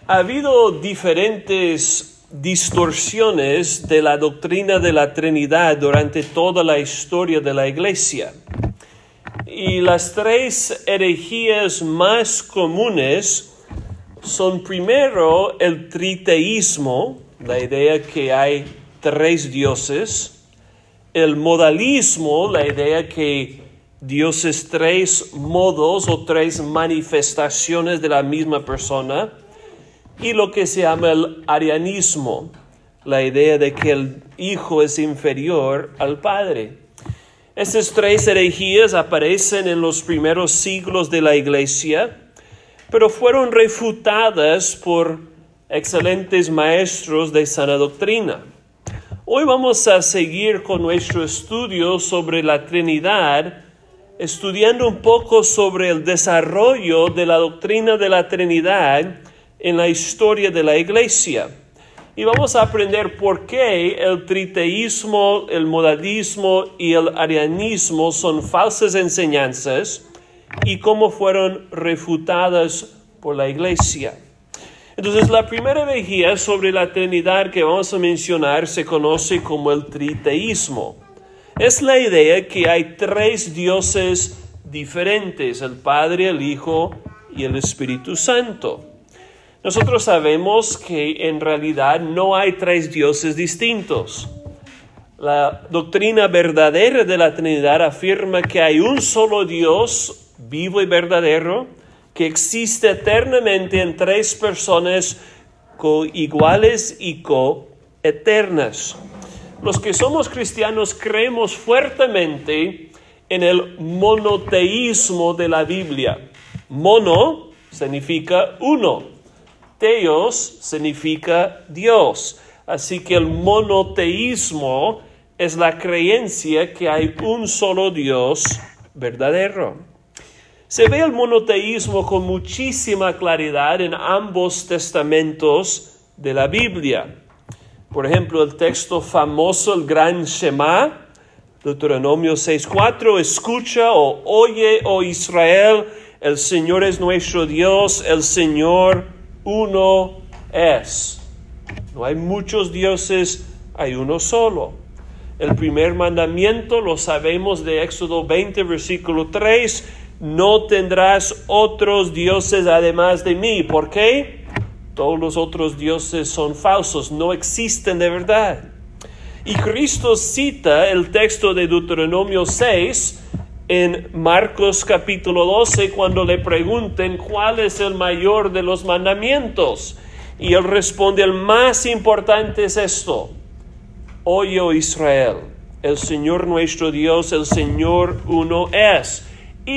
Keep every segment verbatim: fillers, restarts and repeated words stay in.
Ha habido diferentes distorsiones de la doctrina de la Trinidad durante toda la historia de la Iglesia. Y las tres herejías más comunes son primero el triteísmo, la idea que hay tres dioses, el modalismo, la idea que Dios es tres modos o tres manifestaciones de la misma persona, y lo que se llama el arianismo, la idea de que el Hijo es inferior al Padre. Estas tres herejías aparecen en los primeros siglos de la Iglesia, pero fueron refutadas por excelentes maestros de sana doctrina. Hoy vamos a seguir con nuestro estudio sobre la Trinidad, estudiando un poco sobre el desarrollo de la doctrina de la Trinidad en la historia de la Iglesia. Y vamos a aprender por qué el triteísmo, el modalismo y el arianismo son falsas enseñanzas y cómo fueron refutadas por la Iglesia. Entonces, la primera herejía sobre la Trinidad que vamos a mencionar se conoce como el triteísmo. Es la idea que hay tres dioses diferentes, el Padre, el Hijo y el Espíritu Santo. Nosotros sabemos que en realidad no hay tres dioses distintos. La doctrina verdadera de la Trinidad afirma que hay un solo Dios vivo y verdadero que existe eternamente en tres personas coiguales y coeternas. Los que somos cristianos creemos fuertemente en el monoteísmo de la Biblia. Mono significa uno. Theos significa Dios. Así que el monoteísmo es la creencia que hay un solo Dios verdadero. Se ve el monoteísmo con muchísima claridad en ambos testamentos de la Biblia. Por ejemplo, el texto famoso, el gran Shema, Deuteronomio seis cuatro, escucha o oye, oh Israel, el Señor es nuestro Dios, el Señor uno es. No hay muchos dioses, hay uno solo. El primer mandamiento lo sabemos de Éxodo veinte, versículo tres, no tendrás otros dioses además de mí. ¿Por qué? Todos los otros dioses son falsos, no existen de verdad. Y Cristo cita el texto de Deuteronomio seis en Marcos capítulo doce cuando le pregunten cuál es el mayor de los mandamientos. Y él responde, el más importante es esto: oye, oh Israel, el Señor nuestro Dios, el Señor uno es.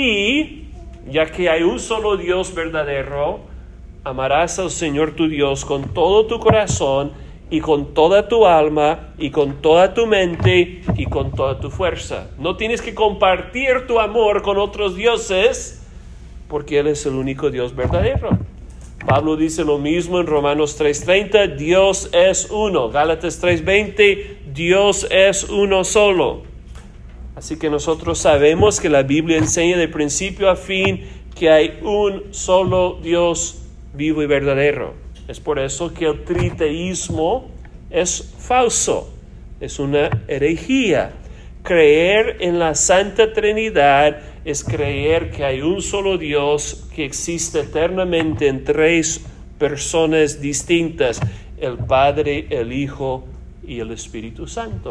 Y ya que hay un solo Dios verdadero, amarás al Señor tu Dios con todo tu corazón y con toda tu alma y con toda tu mente y con toda tu fuerza. No tienes que compartir tu amor con otros dioses porque Él es el único Dios verdadero. Pablo dice lo mismo en Romanos tres treinta, Dios es uno. Gálatas tres veinte, Dios es uno solo. Así que nosotros sabemos que la Biblia enseña de principio a fin que hay un solo Dios vivo y verdadero. Es por eso que el triteísmo es falso, es una herejía. Creer en la Santa Trinidad es creer que hay un solo Dios que existe eternamente en tres personas distintas, el Padre, el Hijo y el Espíritu Santo.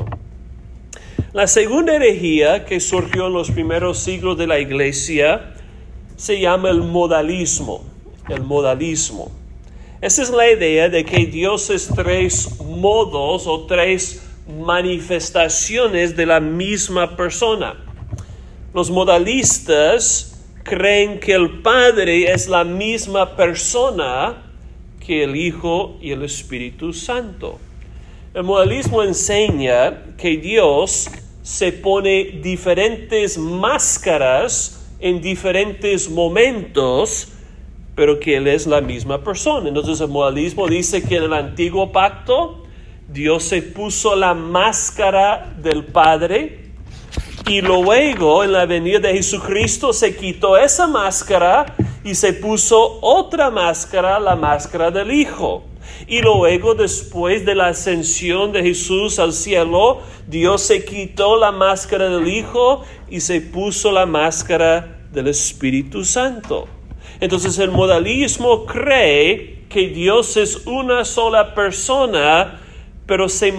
La segunda herejía que surgió en los primeros siglos de la Iglesia se llama el modalismo. El modalismo. Esa es la idea de que Dios es tres modos o tres manifestaciones de la misma persona. Los modalistas creen que el Padre es la misma persona que el Hijo y el Espíritu Santo. El modalismo enseña que Dios se pone diferentes máscaras en diferentes momentos, pero que Él es la misma persona. Entonces el modalismo dice que en el antiguo pacto Dios se puso la máscara del Padre y luego en la venida de Jesucristo se quitó esa máscara y se puso otra máscara, la máscara del Hijo. Y luego, después de la ascensión de Jesús al cielo, Dios se quitó la máscara del Hijo y se puso la máscara del Espíritu Santo. Entonces el modalismo cree que Dios es una sola persona, pero se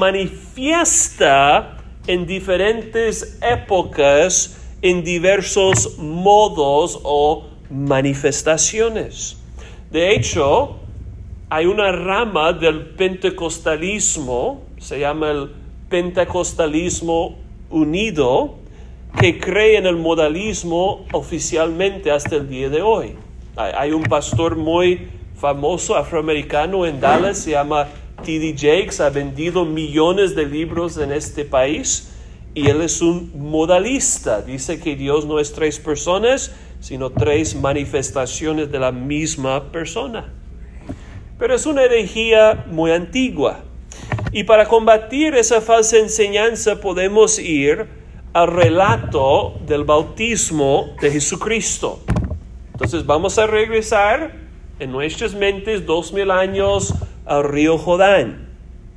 manifiesta en diferentes épocas, en diversos modos o manifestaciones. De hecho, hay una rama del pentecostalismo, se llama el pentecostalismo unido, que cree en el modalismo oficialmente hasta el día de hoy. Hay, hay un pastor muy famoso afroamericano en Dallas, se llama T D Jakes, ha vendido millones de libros en este país y él es un modalista. Dice que Dios no es tres personas, sino tres manifestaciones de la misma persona. Pero es una herejía muy antigua. Y para combatir esa falsa enseñanza podemos ir al relato del bautismo de Jesucristo. Entonces vamos a regresar en nuestras mentes dos mil años al río Jordán.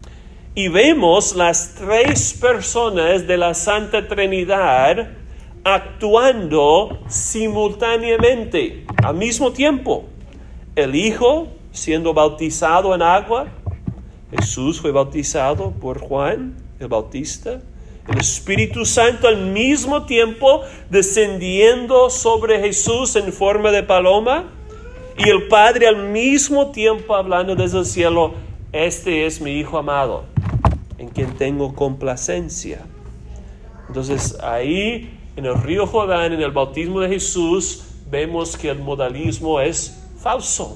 Y vemos las tres personas de la Santa Trinidad actuando simultáneamente, al mismo tiempo. El Hijo siendo bautizado en agua, Jesús fue bautizado por Juan el Bautista. El Espíritu Santo al mismo tiempo descendiendo sobre Jesús en forma de paloma. Y el Padre al mismo tiempo hablando desde el cielo: este es mi Hijo amado, en quien tengo complacencia. Entonces ahí en el río Jordán, en el bautismo de Jesús, vemos que el modalismo es falso.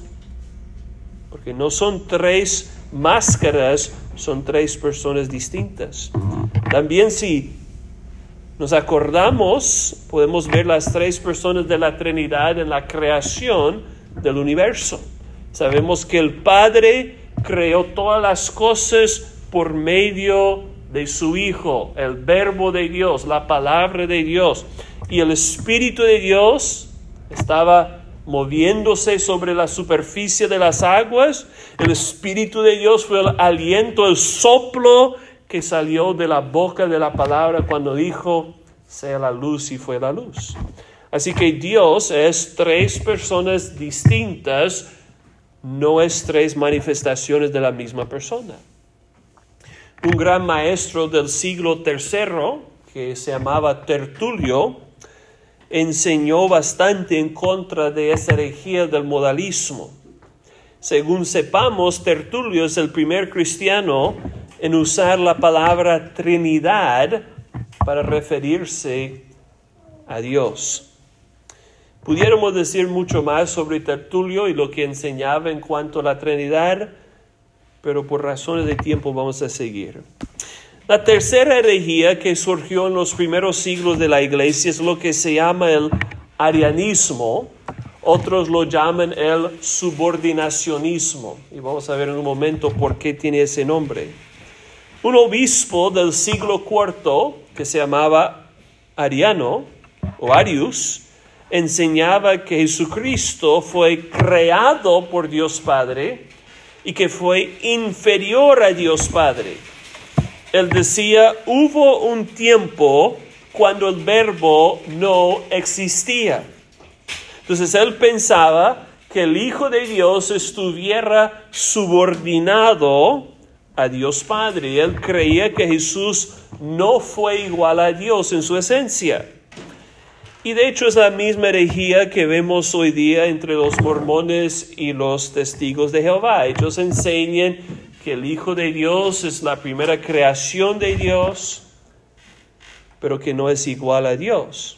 Porque no son tres máscaras, son tres personas distintas. También si nos acordamos, podemos ver las tres personas de la Trinidad en la creación del universo. Sabemos que el Padre creó todas las cosas por medio de su Hijo, el Verbo de Dios, la palabra de Dios. Y el Espíritu de Dios estaba moviéndose sobre la superficie de las aguas. El Espíritu de Dios fue el aliento, el soplo que salió de la boca de la palabra cuando dijo: sea la luz, y fue la luz. Así que Dios es tres personas distintas, no es tres manifestaciones de la misma persona. Un gran maestro del siglo tercero, que se llamaba Tertulio, enseñó bastante en contra de esa herejía del modalismo. Según sepamos, Tertulio es el primer cristiano en usar la palabra Trinidad para referirse a Dios. Pudiéramos decir mucho más sobre Tertulio y lo que enseñaba en cuanto a la Trinidad, pero por razones de tiempo vamos a seguir. La tercera herejía que surgió en los primeros siglos de la iglesia es lo que se llama el arianismo. Otros lo llaman el subordinacionismo. Y vamos a ver en un momento por qué tiene ese nombre. Un obispo del siglo cuarto, que se llamaba Ariano o Arius, enseñaba que Jesucristo fue creado por Dios Padre y que fue inferior a Dios Padre. Él decía: hubo un tiempo cuando el Verbo no existía. Entonces él pensaba que el Hijo de Dios estuviera subordinado a Dios Padre. Él creía que Jesús no fue igual a Dios en su esencia. Y de hecho es la misma herejía que vemos hoy día entre los mormones y los testigos de Jehová. Ellos enseñan que el Hijo de Dios es la primera creación de Dios, pero que no es igual a Dios.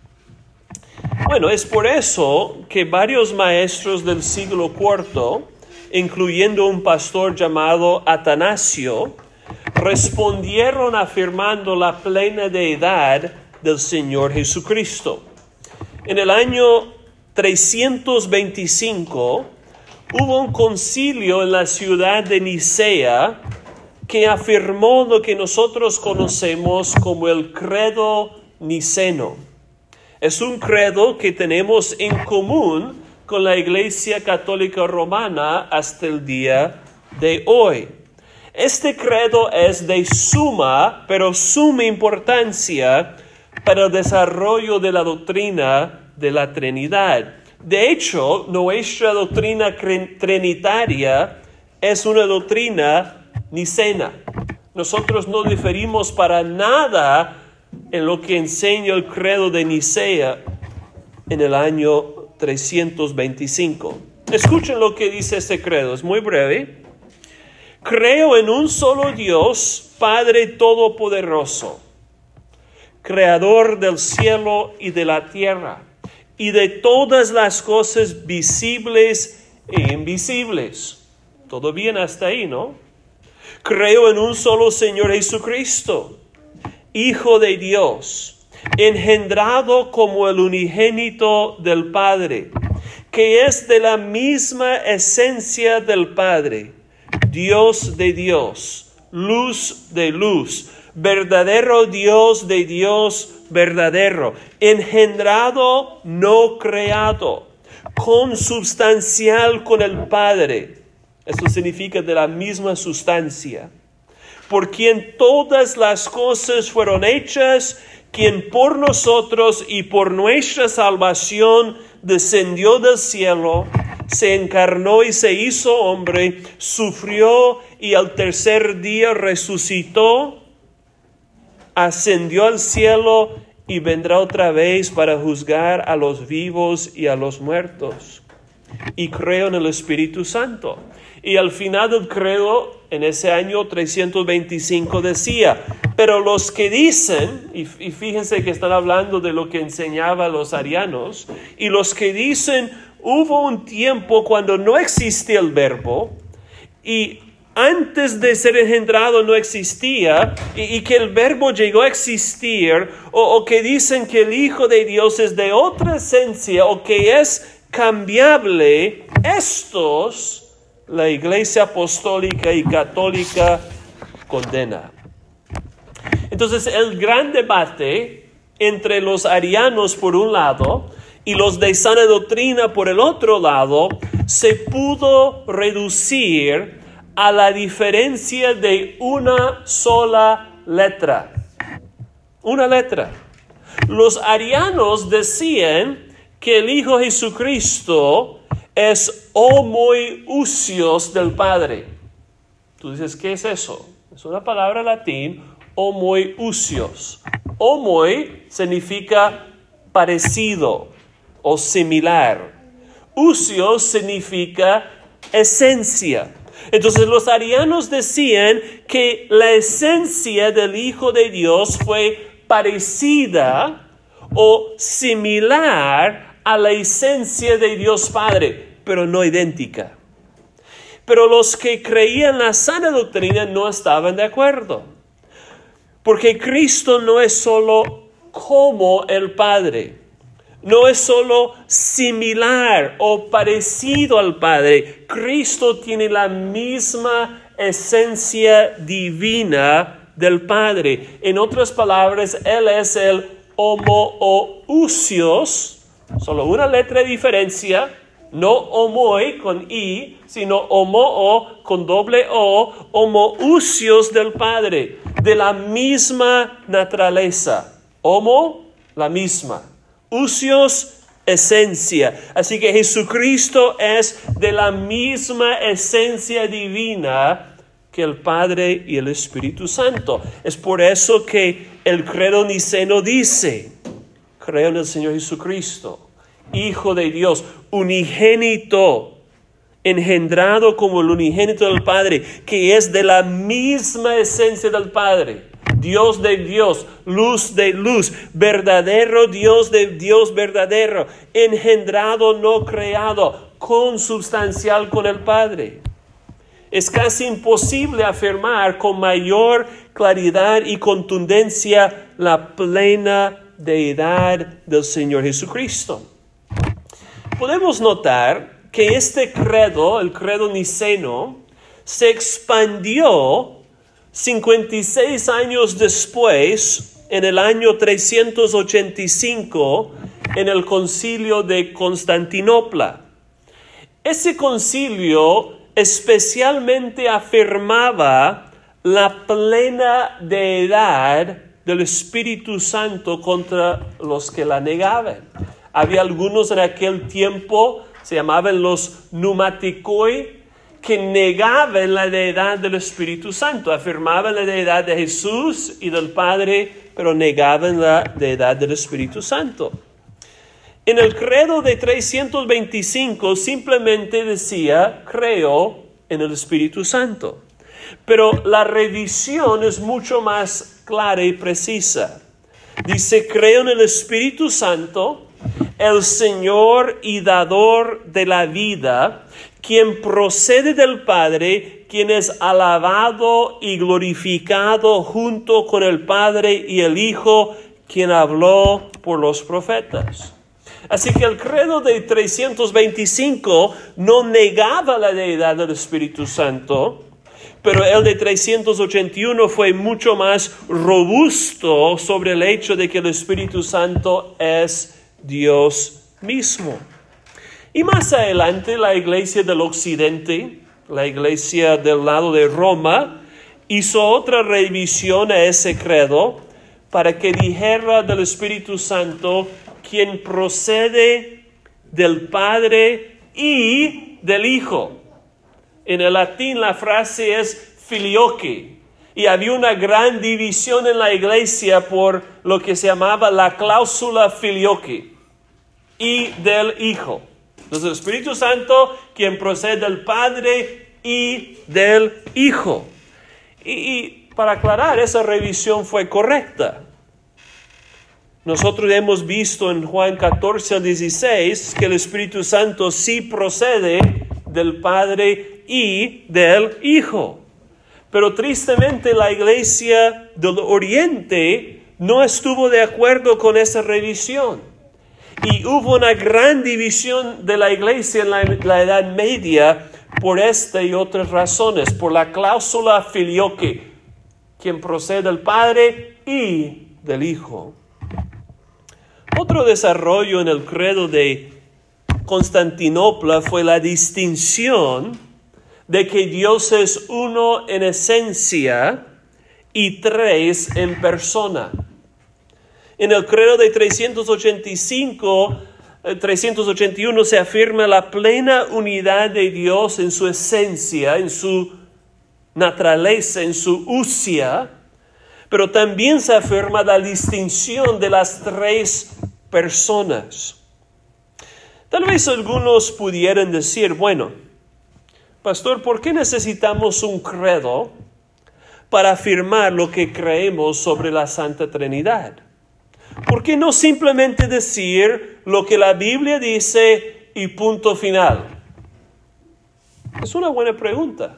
Bueno, es por eso que varios maestros del siglo cuarto, incluyendo un pastor llamado Atanasio, respondieron afirmando la plena deidad del Señor Jesucristo. En el año trescientos veinticinco hubo un concilio en la ciudad de Nicea que afirmó lo que nosotros conocemos como el credo niceno. Es un credo que tenemos en común con la Iglesia Católica Romana hasta el día de hoy. Este credo es de suma, pero suma importancia para el desarrollo de la doctrina de la Trinidad. De hecho, nuestra doctrina trinitaria es una doctrina nicena. Nosotros no diferimos para nada en lo que enseña el credo de Nicea en el año trescientos veinticinco. Escuchen lo que dice este credo, es muy breve. Creo en un solo Dios, Padre Todopoderoso, Creador del cielo y de la tierra, y de todas las cosas visibles e invisibles. Todo bien hasta ahí, ¿no? Creo en un solo Señor Jesucristo, Hijo de Dios, engendrado como el unigénito del Padre, que es de la misma esencia del Padre, Dios de Dios, luz de luz, verdadero Dios de Dios verdadero, engendrado, no creado, consubstancial con el Padre. Esto significa de la misma sustancia, por quien todas las cosas fueron hechas, quien por nosotros y por nuestra salvación descendió del cielo, se encarnó y se hizo hombre, sufrió y al tercer día resucitó, ascendió al cielo y vendrá otra vez para juzgar a los vivos y a los muertos. Y creo en el Espíritu Santo. Y al final del credo, en ese año trescientos veinticinco decía, pero los que dicen, y, y fíjense que están hablando de lo que enseñaban los arianos, y los que dicen, hubo un tiempo cuando no existía el verbo, y antes de ser engendrado no existía, y, y que el verbo llegó a existir, o, o que dicen que el Hijo de Dios es de otra esencia, o que es cambiable, estos la Iglesia Apostólica y Católica condena. Entonces, el gran debate entre los arianos por un lado y los de sana doctrina por el otro lado se pudo reducir a la diferencia de una sola letra. Una letra. Los arianos decían que el Hijo Jesucristo es homoiousios del Padre. Tú dices, ¿qué es eso? Es una palabra latín, homoiousios. Homoi significa parecido o similar. Ousios significa esencia. Entonces los arianos decían que la esencia del Hijo de Dios fue parecida o similar a la esencia de Dios Padre, pero no idéntica. Pero los que creían la sana doctrina no estaban de acuerdo, porque Cristo no es solo como el Padre, no es solo similar o parecido al Padre. Cristo tiene la misma esencia divina del Padre. En otras palabras, Él es el homoousios, solo una letra de diferencia, no homoi con i, sino homo con doble o, homoousios del Padre, de la misma naturaleza. Homo, la misma. Ousios, esencia. Así que Jesucristo es de la misma esencia divina que el Padre y el Espíritu Santo. Es por eso que el credo niceno dice, creo en el Señor Jesucristo, Hijo de Dios, unigénito, engendrado como el unigénito del Padre, que es de la misma esencia del Padre, Dios de Dios, luz de luz, verdadero Dios de Dios verdadero, engendrado, no creado, consubstancial con el Padre. Es casi imposible afirmar con mayor claridad y contundencia la plena deidad del Señor Jesucristo. Podemos notar que este credo, el credo niceno, se expandió cincuenta y seis años después, en el año trescientos ochenta y cinco, en el concilio de Constantinopla. Ese concilio especialmente afirmaba la plena deidad del Espíritu Santo contra los que la negaban. Había algunos en aquel tiempo, se llamaban los pneumaticoi, que negaban la deidad del Espíritu Santo, afirmaban la deidad de Jesús y del Padre, pero negaban la deidad del Espíritu Santo. En el credo de trescientos veinticinco simplemente decía, creo en el Espíritu Santo. Pero la revisión es mucho más clara y precisa. Dice, creo en el Espíritu Santo, el Señor y dador de la vida, quien procede del Padre, quien es alabado y glorificado junto con el Padre y el Hijo, quien habló por los profetas. Así que el credo de trescientos veinticinco no negaba la deidad del Espíritu Santo, pero el de trescientos ochenta y uno fue mucho más robusto sobre el hecho de que el Espíritu Santo es Dios mismo. Y más adelante la iglesia del occidente, la iglesia del lado de Roma, hizo otra revisión a ese credo para que dijera del Espíritu Santo quien procede del Padre y del Hijo. En el latín la frase es filioque. Y había una gran división en la iglesia por lo que se llamaba la cláusula filioque y del Hijo. Entonces el Espíritu Santo, quien procede del Padre y del Hijo. Y, y para aclarar, esa revisión fue correcta. Nosotros hemos visto en Juan catorce al dieciséis que el Espíritu Santo sí procede del Padre y del Hijo. Pero tristemente la iglesia del Oriente no estuvo de acuerdo con esa revisión. Y hubo una gran división de la iglesia en la, la Edad Media por esta y otras razones. Por la cláusula filioque, quien procede del Padre y del Hijo. Otro desarrollo en el credo de Constantinopla fue la distinción de que Dios es uno en esencia y tres en persona. En el credo de trescientos ochenta y cinco, trescientos ochenta y uno se afirma la plena unidad de Dios en su esencia, en su naturaleza, en su usia, pero también se afirma la distinción de las tres personas. Tal vez algunos pudieran decir, bueno, pastor, ¿por qué necesitamos un credo para afirmar lo que creemos sobre la Santa Trinidad? ¿Por qué no simplemente decir lo que la Biblia dice y punto final? Es una buena pregunta.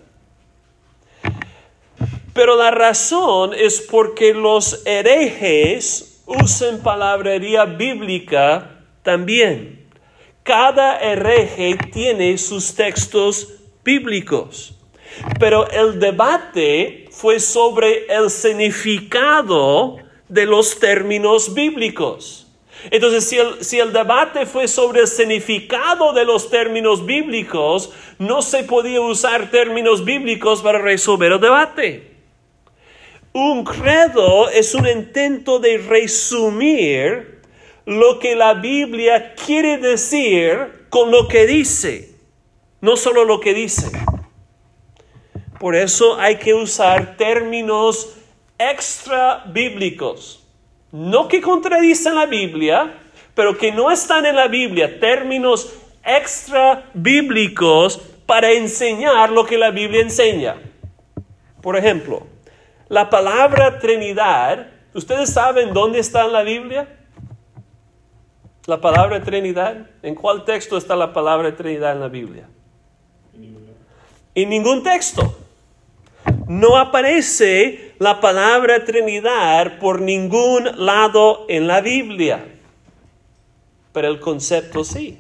Pero la razón es porque los herejes usan palabrería bíblica también. Cada hereje tiene sus textos bíblicos. Pero el debate fue sobre el significado de los términos bíblicos. Entonces, si el, si el debate fue sobre el significado de los términos bíblicos, no se podía usar términos bíblicos para resolver el debate. Un credo es un intento de resumir lo que la Biblia quiere decir con lo que dice, no solo lo que dice. Por eso hay que usar términos extra bíblicos, no que contradicen la Biblia, pero que no están en la Biblia, términos extra bíblicos para enseñar lo que la Biblia enseña. Por ejemplo, la palabra Trinidad, ¿ustedes saben dónde está en la Biblia? La palabra Trinidad, ¿en cuál texto está la palabra Trinidad en la Biblia? En ningún texto. No aparece la palabra Trinidad por ningún lado en la Biblia, pero el concepto sí.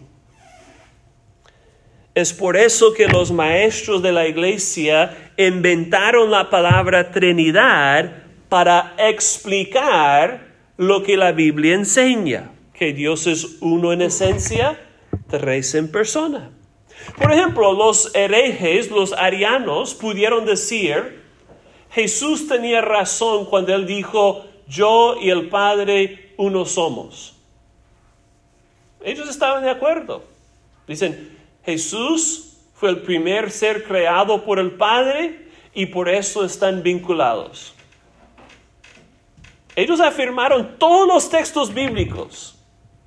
Es por eso que los maestros de la iglesia inventaron la palabra Trinidad para explicar lo que la Biblia enseña, que Dios es uno en esencia, tres en persona. Por ejemplo, los herejes, los arianos, pudieron decir, Jesús tenía razón cuando él dijo, yo y el Padre uno somos. Ellos estaban de acuerdo. Dicen, Jesús fue el primer ser creado por el Padre y por eso están vinculados. Ellos afirmaron todos los textos bíblicos,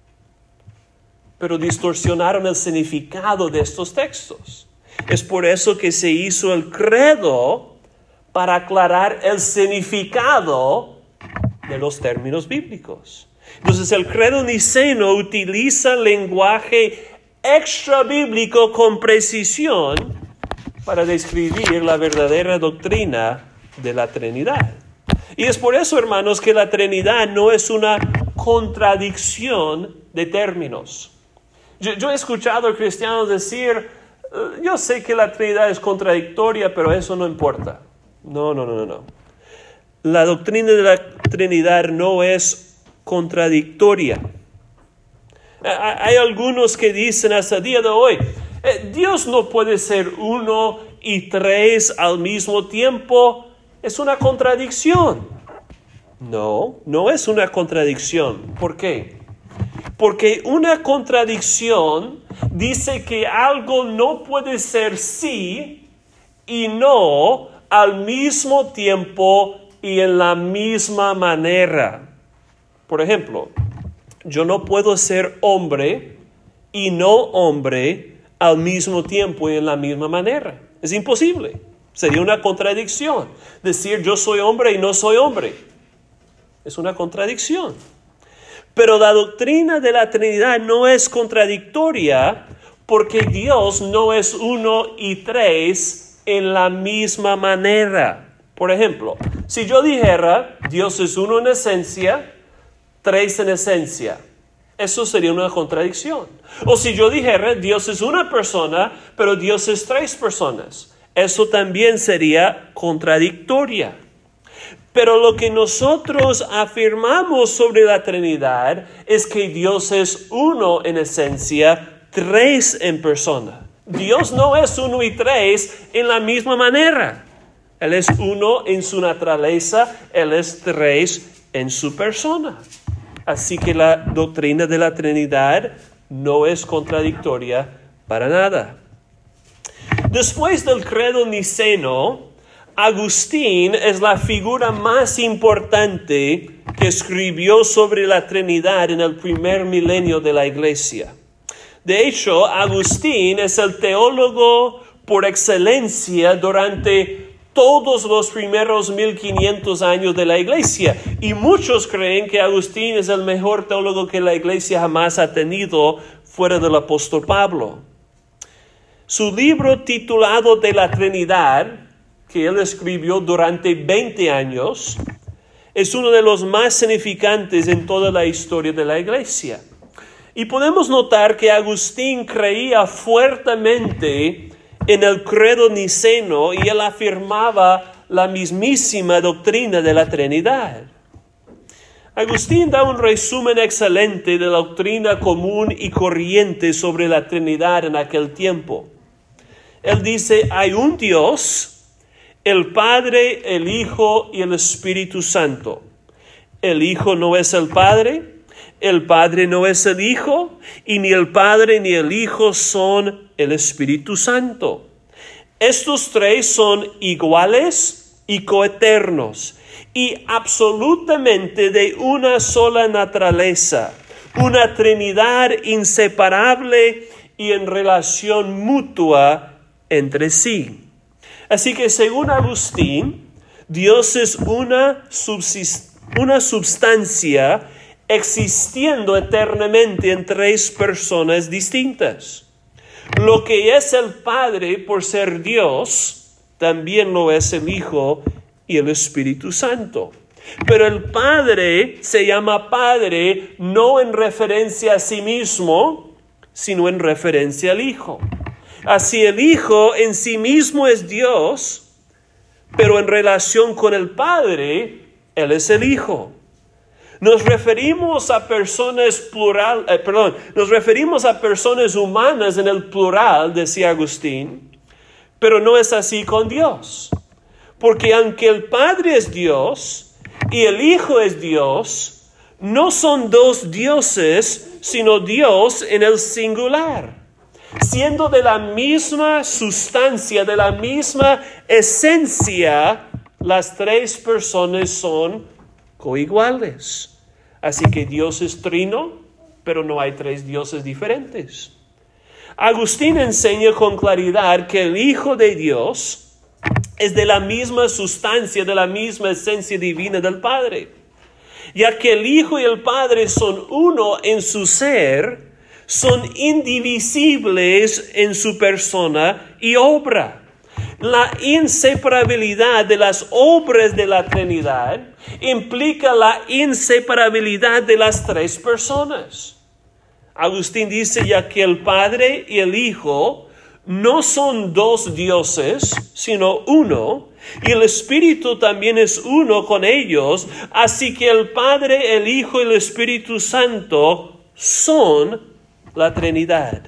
pero distorsionaron el significado de estos textos. Es por eso que se hizo el credo para aclarar el significado de los términos bíblicos. Entonces el credo niceno utiliza lenguaje extra bíblico con precisión para describir la verdadera doctrina de la Trinidad. Y es por eso, hermanos, que la Trinidad no es una contradicción de términos. Yo, yo he escuchado a cristianos decir, yo sé que la Trinidad es contradictoria, pero eso no importa. No, no, no, no, no. La doctrina de la Trinidad no es contradictoria. Hay algunos que dicen hasta el día de hoy, Dios no puede ser uno y tres al mismo tiempo. Es una contradicción. No, no es una contradicción. ¿Por qué? Porque una contradicción dice que algo no puede ser sí y no al mismo tiempo y en la misma manera. Por ejemplo, yo no puedo ser hombre y no hombre al mismo tiempo y en la misma manera. Es imposible. Sería una contradicción. Decir yo soy hombre y no soy hombre. Es una contradicción. Pero la doctrina de la Trinidad no es contradictoria porque Dios no es uno y tres en la misma manera. Por ejemplo, si yo dijera Dios es uno en esencia, tres en esencia, eso sería una contradicción. O si yo dijera Dios es una persona, pero Dios es tres personas, eso también sería contradictoria. Pero lo que nosotros afirmamos sobre la Trinidad es que Dios es uno en esencia, tres en persona. Dios no es uno y tres en la misma manera. Él es uno en su naturaleza, Él es tres en su persona. Así que la doctrina de la Trinidad no es contradictoria para nada. Después del credo niceno, Agustín es la figura más importante que escribió sobre la Trinidad en el primer milenio de la Iglesia. De hecho, Agustín es el teólogo por excelencia durante todos los primeros mil quinientos años de la Iglesia. Y muchos creen que Agustín es el mejor teólogo que la Iglesia jamás ha tenido fuera del apóstol Pablo. Su libro titulado De la Trinidad, que él escribió durante veinte años, es uno de los más significantes en toda la historia de la Iglesia. Y podemos notar que Agustín creía fuertemente en el credo niceno y él afirmaba la mismísima doctrina de la Trinidad. Agustín da un resumen excelente de la doctrina común y corriente sobre la Trinidad en aquel tiempo. Él dice, hay un Dios, el Padre, el Hijo y el Espíritu Santo. El Hijo no es el Padre, el Padre no es el Hijo, y ni el Padre ni el Hijo son el Espíritu Santo. Estos tres son iguales y coeternos, y absolutamente de una sola naturaleza, una Trinidad inseparable y en relación mutua entre sí. Así que según Agustín, Dios es una, subsist- una substancia existiendo eternamente en tres personas distintas. Lo que es el Padre por ser Dios, también lo es el Hijo y el Espíritu Santo. Pero el Padre se llama Padre no en referencia a sí mismo, sino en referencia al Hijo. Así el Hijo en sí mismo es Dios, pero en relación con el Padre, Él es el Hijo. Nos referimos a personas plural, eh, perdón, nos referimos a personas humanas en el plural, decía Agustín, pero no es así con Dios. Porque aunque el Padre es Dios y el Hijo es Dios, no son dos dioses, sino Dios en el singular. Siendo de la misma sustancia, de la misma esencia, las tres personas son coiguales. Así que Dios es trino, pero no hay tres dioses diferentes. Agustín enseña con claridad que el Hijo de Dios es de la misma sustancia, de la misma esencia divina del Padre. Ya que el Hijo y el Padre son uno en su ser, son indivisibles en su persona y obra. La inseparabilidad de las obras de la Trinidad implica la inseparabilidad de las tres personas. Agustín dice ya que el Padre y el Hijo no son dos dioses, sino uno, y el Espíritu también es uno con ellos, así que el Padre, el Hijo y el Espíritu Santo son la Trinidad.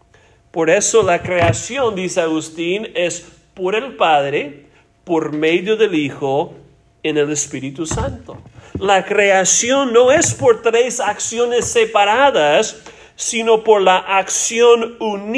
Por eso la creación, dice Agustín, es por el Padre, por medio del Hijo, en el Espíritu Santo. La creación no es por tres acciones separadas, sino por la acción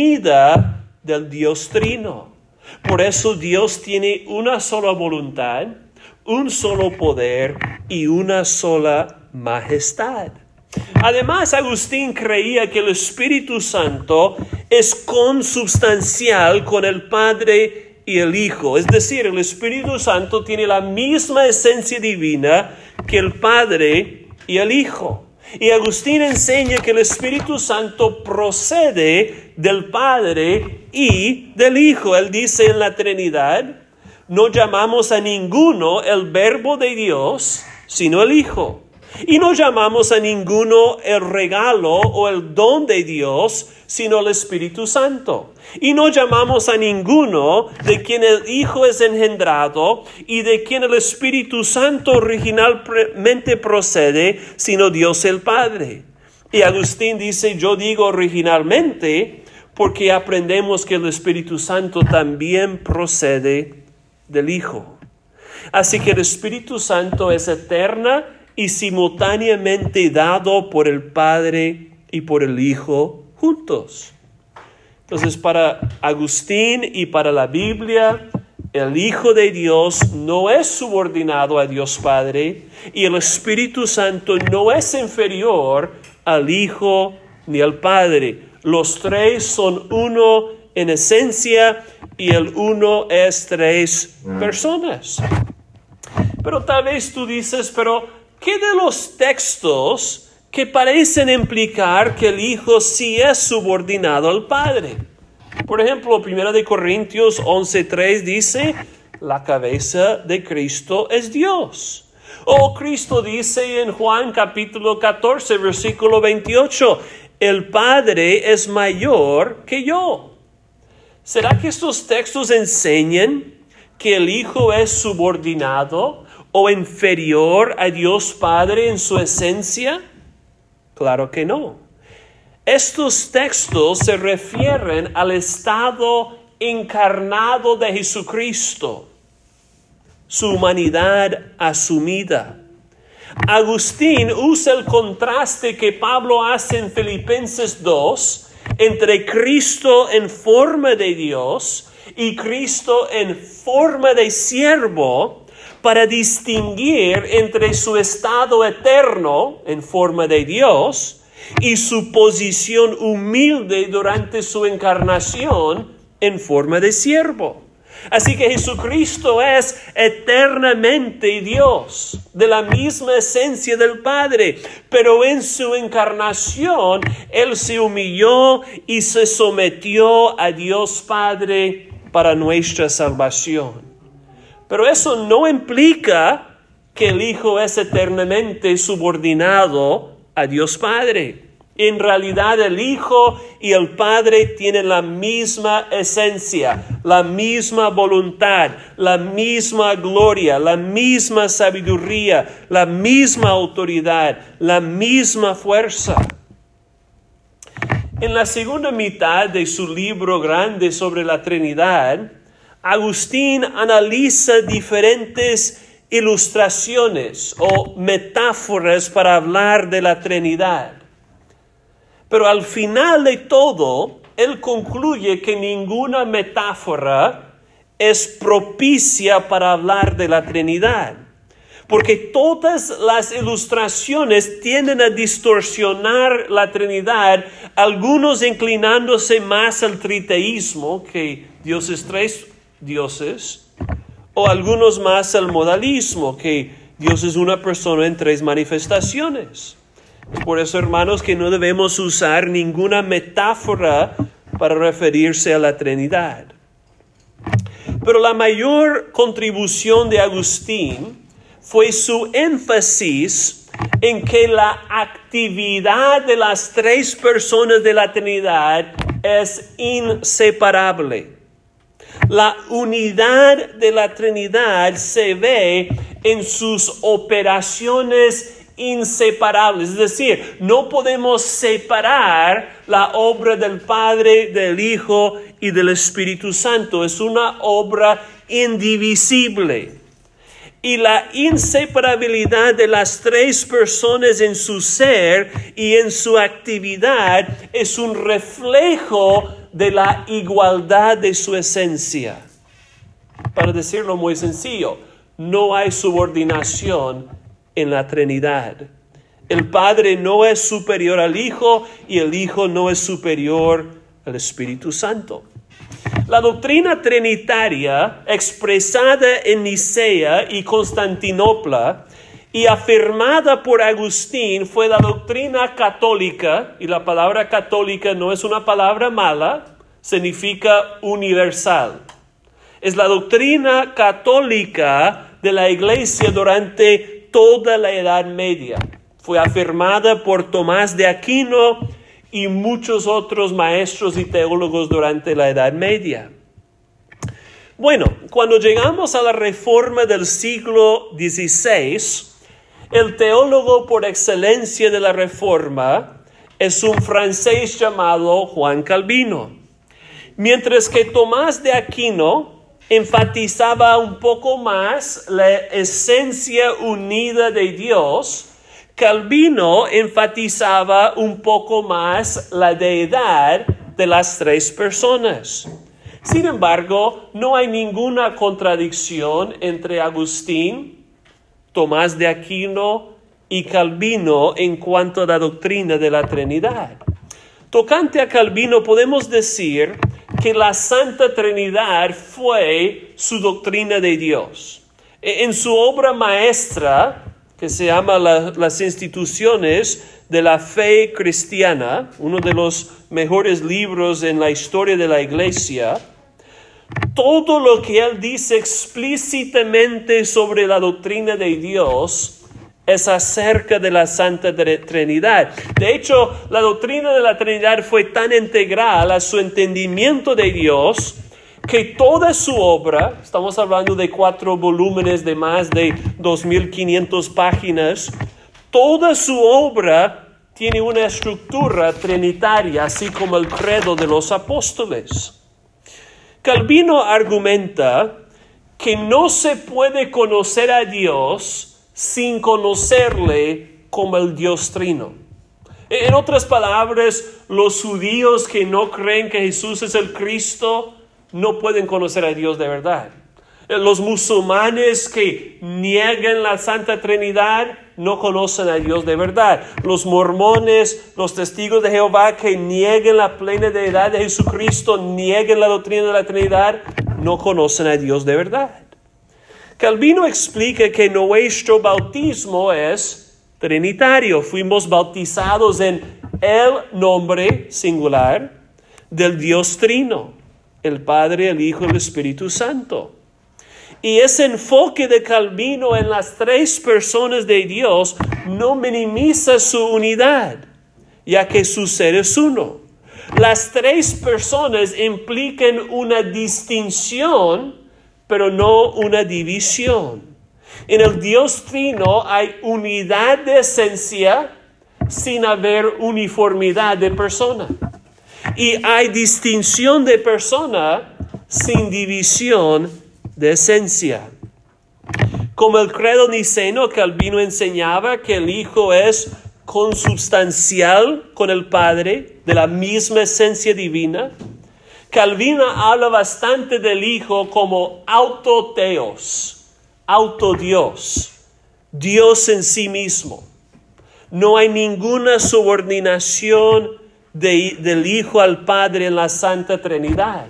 unida del Dios Trino. Por eso Dios tiene una sola voluntad, un solo poder y una sola majestad. Además, Agustín creía que el Espíritu Santo es consubstancial con el Padre y el Hijo. Es decir, el Espíritu Santo tiene la misma esencia divina que el Padre y el Hijo. Y Agustín enseña que el Espíritu Santo procede del Padre y del Hijo. Él dice en la Trinidad, no llamamos a ninguno el Verbo de Dios, sino el Hijo. Y no llamamos a ninguno el regalo o el don de Dios, sino el Espíritu Santo. Y no llamamos a ninguno de quien el Hijo es engendrado y de quien el Espíritu Santo originalmente procede, sino Dios el Padre. Y Agustín dice, yo digo originalmente, porque aprendemos que el Espíritu Santo también procede del Hijo. Así que el Espíritu Santo es eterna y simultáneamente dado por el Padre y por el Hijo juntos. Entonces, para Agustín y para la Biblia, el Hijo de Dios no es subordinado a Dios Padre y el Espíritu Santo no es inferior al Hijo ni al Padre. Los tres son uno en esencia y el uno es tres personas. Pero tal vez tú dices, pero ¿qué de los textos que parecen implicar que el Hijo sí es subordinado al Padre? Por ejemplo, primera de Corintios once tres dice, la cabeza de Cristo es Dios. O Cristo dice en Juan capítulo catorce, versículo veintiocho, el Padre es mayor que yo. ¿Será que estos textos enseñan que el Hijo es subordinado o inferior a Dios Padre en su esencia? Claro que no. Estos textos se refieren al estado encarnado de Jesucristo, su humanidad asumida. Agustín usa el contraste que Pablo hace en Filipenses dos entre Cristo en forma de Dios y Cristo en forma de siervo, para distinguir entre su estado eterno en forma de Dios y su posición humilde durante su encarnación en forma de siervo. Así que Jesucristo es eternamente Dios, de la misma esencia del Padre, pero en su encarnación Él se humilló y se sometió a Dios Padre para nuestra salvación. Pero eso no implica que el Hijo es eternamente subordinado a Dios Padre. En realidad el Hijo y el Padre tienen la misma esencia, la misma voluntad, la misma gloria, la misma sabiduría, la misma autoridad, la misma fuerza. En la segunda mitad de su libro grande sobre la Trinidad, Agustín analiza diferentes ilustraciones o metáforas para hablar de la Trinidad. Pero al final de todo, él concluye que ninguna metáfora es propicia para hablar de la Trinidad, porque todas las ilustraciones tienden a distorsionar la Trinidad, algunos inclinándose más al triteísmo, que Dios es tres dioses, o algunos más al modalismo, que Dios es una persona en tres manifestaciones. Por eso, hermanos, que no debemos usar ninguna metáfora para referirse a la Trinidad. Pero la mayor contribución de Agustín fue su énfasis en que la actividad de las tres personas de la Trinidad es inseparable. La unidad de la Trinidad se ve en sus operaciones inseparables. Es decir, no podemos separar la obra del Padre, del Hijo y del Espíritu Santo. Es una obra indivisible. Y la inseparabilidad de las tres personas en su ser y en su actividad es un reflejo de la igualdad de su esencia. Para decirlo muy sencillo, no hay subordinación en la Trinidad. El Padre no es superior al Hijo y el Hijo no es superior al Espíritu Santo. La doctrina trinitaria expresada en Nicea y Constantinopla y afirmada por Agustín fue la doctrina católica, y la palabra católica no es una palabra mala, significa universal. Es la doctrina católica de la Iglesia durante toda la Edad Media. Fue afirmada por Tomás de Aquino y muchos otros maestros y teólogos durante la Edad Media. Bueno, cuando llegamos a la Reforma del siglo dieciséis, el teólogo por excelencia de la Reforma es un francés llamado Juan Calvino. Mientras que Tomás de Aquino enfatizaba un poco más la esencia unida de Dios, Calvino enfatizaba un poco más la deidad de las tres personas. Sin embargo, no hay ninguna contradicción entre Agustín, Tomás de Aquino y Calvino en cuanto a la doctrina de la Trinidad. Tocante a Calvino, podemos decir que la Santa Trinidad fue su doctrina de Dios. En su obra maestra, que se llama la, Las instituciones de la fe cristiana, uno de los mejores libros en la historia de la Iglesia, todo lo que él dice explícitamente sobre la doctrina de Dios es acerca de la Santa Trinidad. De hecho, la doctrina de la Trinidad fue tan integral a su entendimiento de Dios que toda su obra, estamos hablando de cuatro volúmenes de más de dos mil quinientas páginas, toda su obra tiene una estructura trinitaria, así como el credo de los apóstoles. Calvino argumenta que no se puede conocer a Dios sin conocerle como el Dios Trino. En otras palabras, los judíos que no creen que Jesús es el Cristo no pueden conocer a Dios de verdad. Los musulmanes que niegan la Santa Trinidad no conocen a Dios de verdad. Los mormones, los testigos de Jehová que niegan la plena deidad de Jesucristo, niegan la doctrina de la Trinidad, no conocen a Dios de verdad. Calvino explica que nuestro bautismo es trinitario. Fuimos bautizados en el nombre singular del Dios Trino, el Padre, el Hijo y el Espíritu Santo. Y ese enfoque de Calvino en las tres personas de Dios no minimiza su unidad. ya que su ser es uno. Las tres personas implican una distinción, pero no una división. En el Dios Trino hay unidad de esencia sin haber uniformidad de persona. Y hay distinción de persona sin división de esencia. Como el credo niceno, Calvino enseñaba que el Hijo es consubstancial con el Padre, de la misma esencia divina. Calvino habla bastante del Hijo como autoteos, autodios, Dios en sí mismo. No hay ninguna subordinación de, del Hijo al Padre en la Santa Trinidad.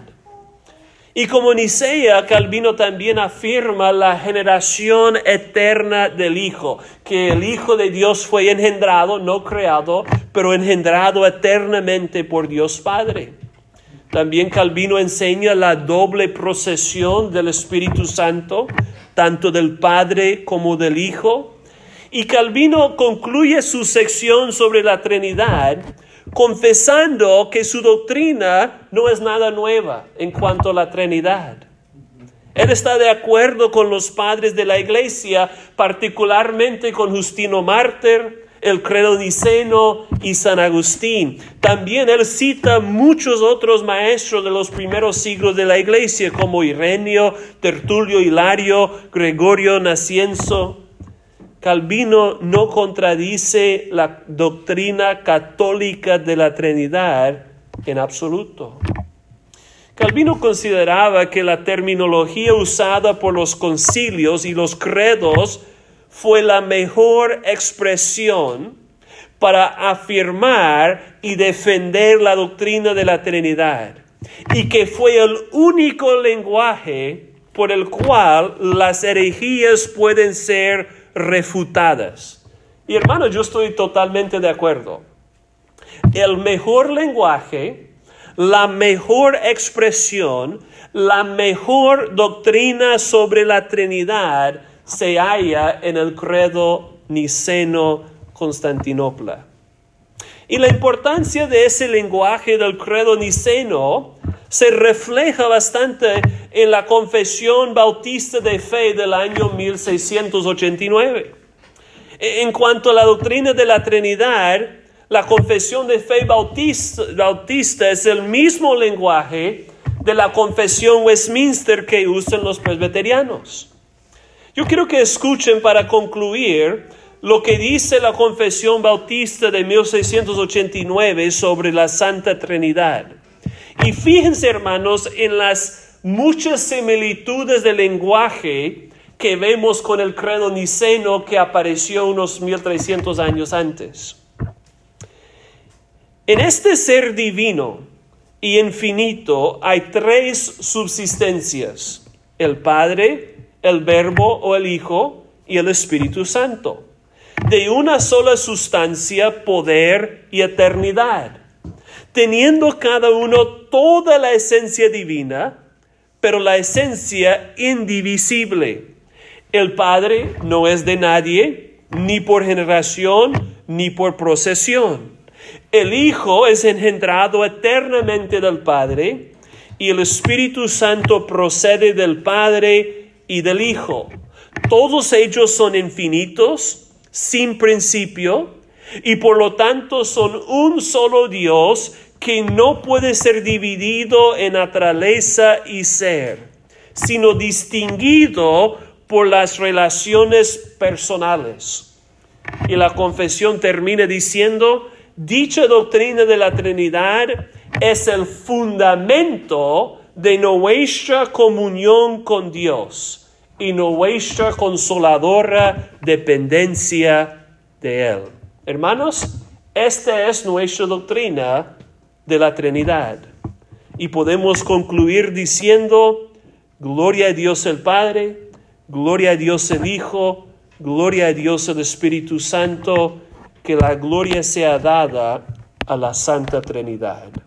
Y como Nicea, Calvino también afirma la generación eterna del Hijo, que el Hijo de Dios fue engendrado, no creado, pero engendrado eternamente por Dios Padre. También Calvino enseña la doble procesión del Espíritu Santo, tanto del Padre como del Hijo. Y Calvino concluye su sección sobre la Trinidad confesando que su doctrina no es nada nueva en cuanto a la Trinidad. Él está de acuerdo con los padres de la Iglesia, particularmente con Justino Mártir, el credo niceno y San Agustín. También él cita muchos otros maestros de los primeros siglos de la Iglesia, como Ireneo, Tertulio, Hilario, Gregorio Nacienzo. Calvino no contradice la doctrina católica de la Trinidad en absoluto. Calvino consideraba que la terminología usada por los concilios y los credos fue la mejor expresión para afirmar y defender la doctrina de la Trinidad, y que fue el único lenguaje por el cual las herejías pueden ser refutadas. Y hermano, yo estoy totalmente de acuerdo. El mejor lenguaje, la mejor expresión, la mejor doctrina sobre la Trinidad se halla en el credo niceno Constantinopla. Y la importancia de ese lenguaje del credo niceno se refleja bastante en la Confesión Bautista de Fe del año mil seiscientos ochenta y nueve. En cuanto a la doctrina de la Trinidad, la Confesión de Fe Bautista, Bautista es el mismo lenguaje de la Confesión Westminster que usan los presbiterianos. Yo quiero que escuchen para concluir lo que dice la Confesión Bautista de mil seiscientos ochenta y nueve sobre la Santa Trinidad. Y fíjense, hermanos, en las muchas similitudes de lenguaje que vemos con el credo niceno que apareció unos mil trescientos años antes. En este ser divino y infinito hay tres subsistencias: el Padre, el Verbo o el Hijo y el Espíritu Santo, de una sola sustancia, poder y eternidad, teniendo cada uno toda la esencia divina, pero la esencia indivisible. El Padre no es de nadie, ni por generación, ni por procesión. El Hijo es engendrado eternamente del Padre, y el Espíritu Santo procede del Padre y del Hijo. Todos ellos son infinitos, sin principio, y por lo tanto son un solo Dios que no puede ser dividido en naturaleza y ser, sino distinguido por las relaciones personales. Y la confesión termina diciendo: dicha doctrina de la Trinidad es el fundamento de nuestra comunión con Dios y nuestra consoladora dependencia de Él. Hermanos, esta es nuestra doctrina de la Trinidad. Y podemos concluir diciendo: gloria a Dios el Padre, gloria a Dios el Hijo, gloria a Dios el Espíritu Santo, que la gloria sea dada a la Santa Trinidad.